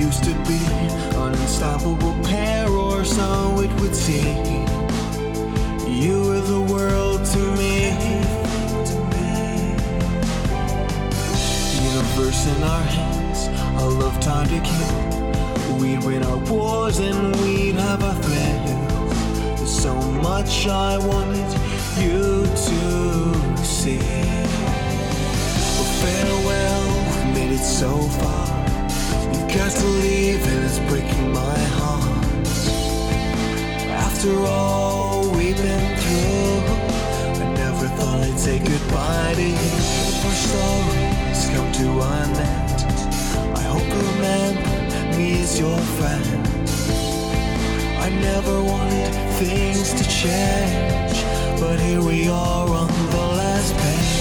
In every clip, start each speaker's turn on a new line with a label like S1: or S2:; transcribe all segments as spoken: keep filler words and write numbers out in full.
S1: used to be an unstoppable pair, or so it would seem. You were the world to me. Universe in our hands, a love time to kill. We'd win our wars and we'd have our thrills. There's so much I wanted you to see. Well, farewell, we made it so far. You've got to leave and it's breaking my heart. After all we've been through, I never thought I'd say goodbye to you. If our stories come to an end, I hope you remember me as your friend. I never wanted things to change, but here we are on the last page.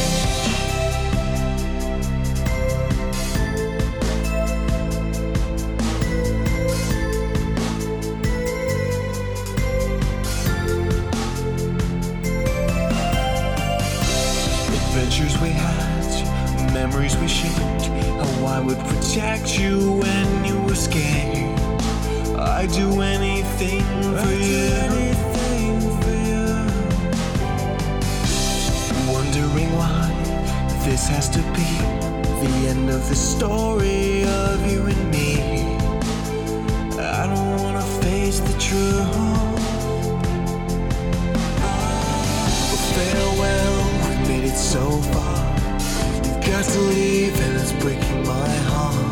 S1: Adventures we had, memories we shared, how I would protect you when you were scared. I'd do anything for you. Wondering why this has to be the end of the story of you and me. I don't wanna face the truth. But farewell, we made it so far. You've got to leave and it's breaking my heart.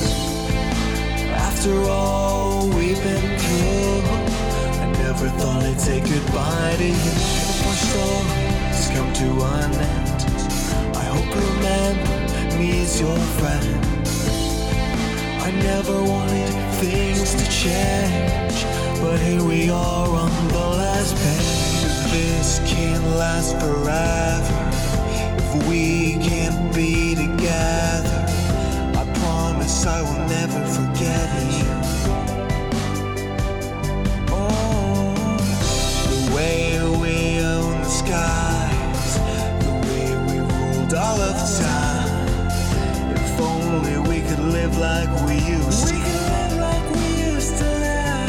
S1: After all we've been through, I never thought I'd say goodbye to you. If our stories come to an end, I hope you remember me as your friend. I never wanted things to change, but here we are on the last page. This can't last forever if we can't be together. I promise I will never forget you. Oh, the way we own the skies, the way we ruled all of the time. If only we could live like we used to. We could live like we used to live.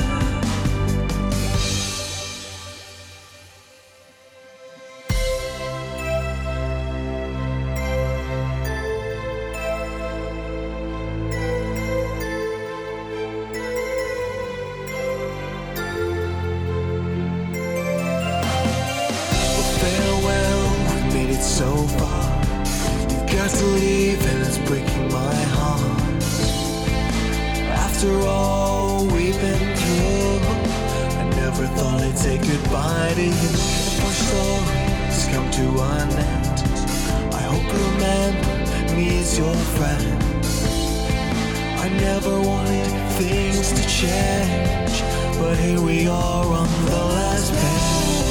S1: So far, you've got to leave and it's breaking my heart. After all we've been through, I never thought I'd say goodbye to you. If our stories come to an end, I hope you remember me as your friend. I never wanted things to change, but here we are on the last page.